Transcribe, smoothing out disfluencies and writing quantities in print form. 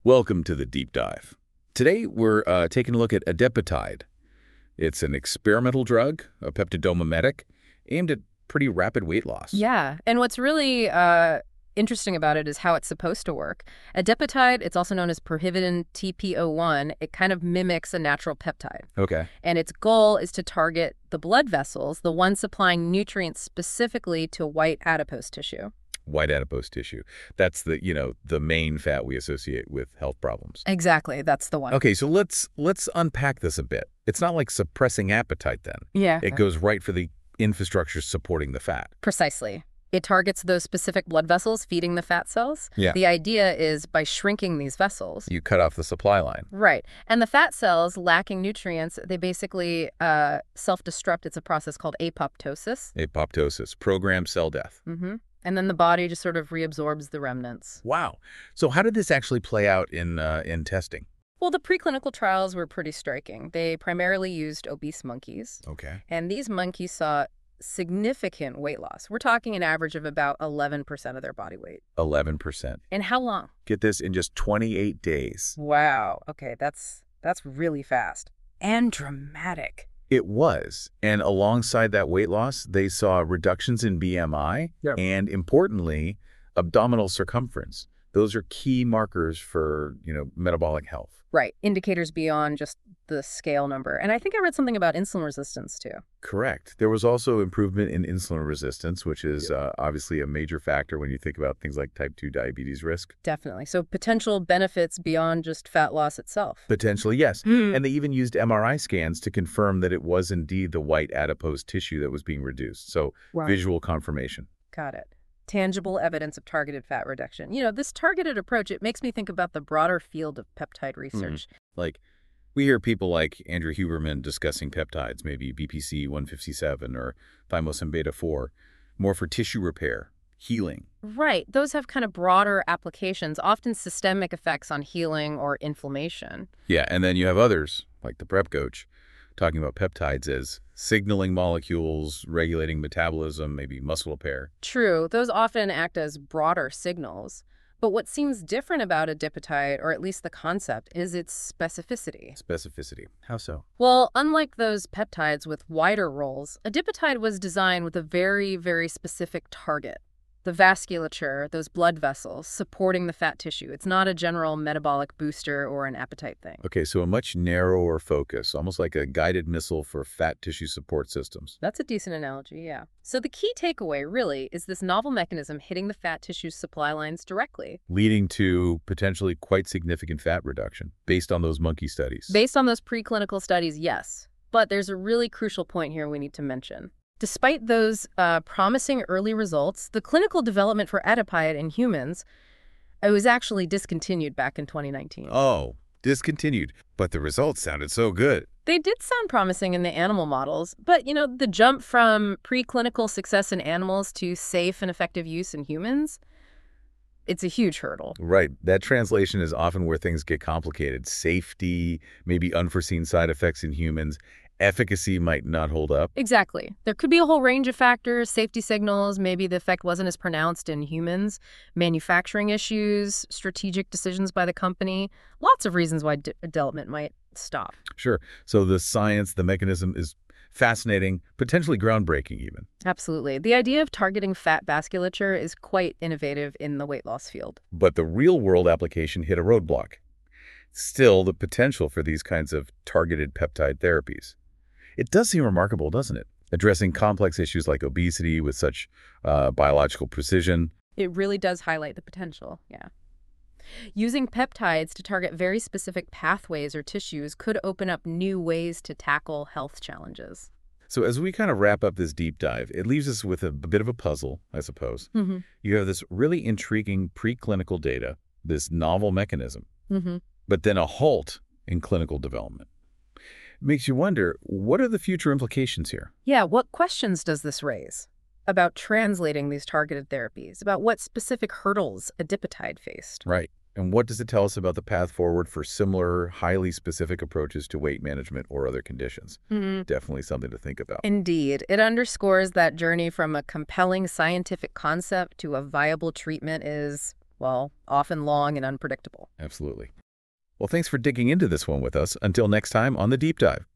Welcome to the deep dive. Today we're taking a look at adepatide. It's an experimental drug, a peptidomimetic, aimed at pretty rapid weight loss. Yeah, and what's really interesting about it is how it's supposed to work. Adepatide, it's also known as Prohibidin TPO1. It kind of mimics a natural peptide. Okay. And its goal is to target the blood vessels, the ones supplying nutrients specifically to white adipose tissue. White adipose tissue. That's the main fat we associate with health problems. Exactly, that's the one. Okay, so let's unpack this a bit. It's not like suppressing appetite then. Yeah. It goes right for the infrastructure supporting the fat. Precisely. It targets those specific blood vessels feeding the fat cells. Yeah. The idea is by shrinking these vessels. You cut off the supply line. Right. And the fat cells lacking nutrients, they basically self-destruct. It's a process called apoptosis. Apoptosis, programmed cell death. And then the body just sort of reabsorbs the remnants. Wow. So how did this actually play out in testing? Well, the preclinical trials were pretty striking. They primarily used obese monkeys. Okay. And these monkeys saw significant weight loss. We're talking an average of about 11% of their body weight. 11%. And how long? Get this, in just 28 days. Wow. Okay, that's really fast. And dramatic. It was. And alongside that weight loss, they saw reductions in BMI and, importantly, abdominal circumference. Those are key markers for, metabolic health. Right. Indicators beyond just the scale number. And I think I read something about insulin resistance, too. Correct. There was also improvement in insulin resistance, which is obviously a major factor when you think about things like type 2 diabetes risk. Definitely. So potential benefits beyond just fat loss itself. Potentially, yes. And they even used MRI scans to confirm that it was indeed the white adipose tissue that was being reduced. So visual confirmation. Got it. Tangible evidence of targeted fat reduction. This targeted approach, it makes me think about the broader field of peptide research. Like, we hear people like Andrew Huberman discussing peptides, maybe BPC 157 or thymosin beta 4, more for tissue repair, healing. Right. Those have kind of broader applications, often systemic effects on healing or inflammation. Yeah, and then you have others, like the prep coach, talking about peptides as signaling molecules, regulating metabolism, maybe muscle repair. True. Those often act as broader signals. But what seems different about adipatide, or at least the concept, is its specificity. Specificity. How so? Well, unlike those peptides with wider roles, adipatide was designed with a very, very specific target. The vasculature, those blood vessels, supporting the fat tissue. It's not a general metabolic booster or an appetite thing. Okay, so a much narrower focus, almost like a guided missile for fat tissue support systems. That's a decent analogy, yeah. So the key takeaway, really, is this novel mechanism hitting the fat tissue supply lines directly. Leading to potentially quite significant fat reduction, based on those monkey studies. Based on those preclinical studies, yes. But there's a really crucial point here we need to mention. Despite those promising early results, the clinical development for adipide in humans, it was actually discontinued back in 2019. Oh, discontinued. But the results sounded so good. They did sound promising in the animal models, but, the jump from preclinical success in animals to safe and effective use in humans, it's a huge hurdle. Right. That translation is often where things get complicated. Safety, maybe unforeseen side effects in humans. Efficacy might not hold up. Exactly. There could be a whole range of factors, safety signals, maybe the effect wasn't as pronounced in humans, manufacturing issues, strategic decisions by the company, lots of reasons why development might stop. Sure. So the science, the mechanism is fascinating, potentially groundbreaking even. Absolutely. The idea of targeting fat vasculature is quite innovative in the weight loss field. But the real-world application hit a roadblock. Still, the potential for these kinds of targeted peptide therapies. It does seem remarkable, doesn't it? Addressing complex issues like obesity with such biological precision. It really does highlight the potential, yeah. Using peptides to target very specific pathways or tissues could open up new ways to tackle health challenges. So as we kind of wrap up this deep dive, it leaves us with a bit of a puzzle, I suppose. You have this really intriguing preclinical data, this novel mechanism, but then a halt in clinical development. Makes you wonder, what are the future implications here? Yeah, what questions does this raise about translating these targeted therapies, about what specific hurdles adipatide faced? Right. And what does it tell us about the path forward for similar, highly specific approaches to weight management or other conditions? Definitely something to think about. Indeed. It underscores that journey from a compelling scientific concept to a viable treatment is well, often long and unpredictable. Absolutely. Well, thanks for digging into this one with us. Until next time on The Deep Dive.